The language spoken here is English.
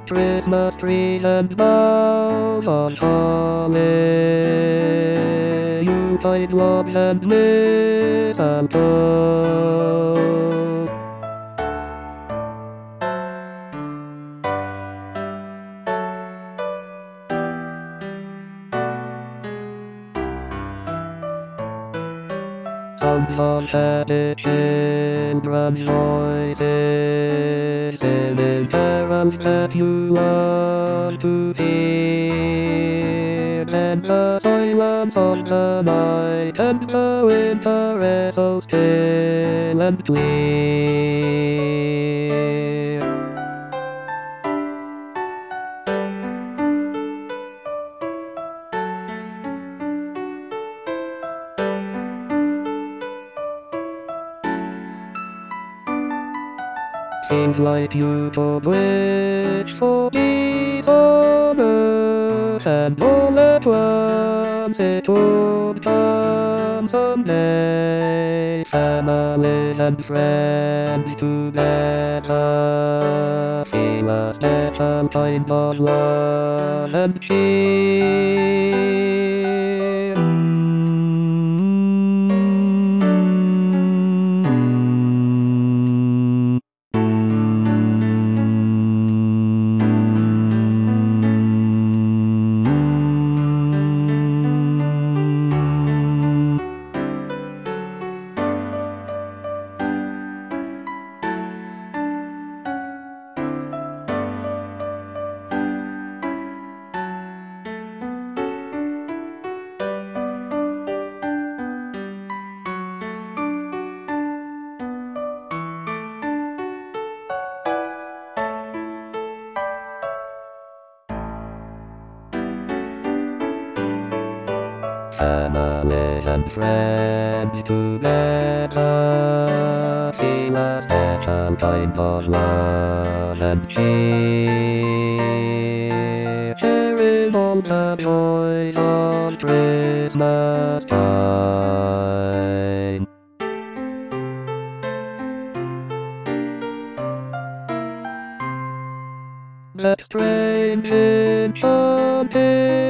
Christmas trees and boughs on holly, Yuletide logs and mistletoe. Sounds of happy children's voices, singing carols that you love to hear. And the silence of the night, and the winter air so still and clear. Seems like you could wish for peace on earth, and all at once it would come someday. Families and friends together feel a special kind of love and cheer. Families and friends together feel a special kind of love and cheer, sharing all the joys of Christmas time. That strange enchanted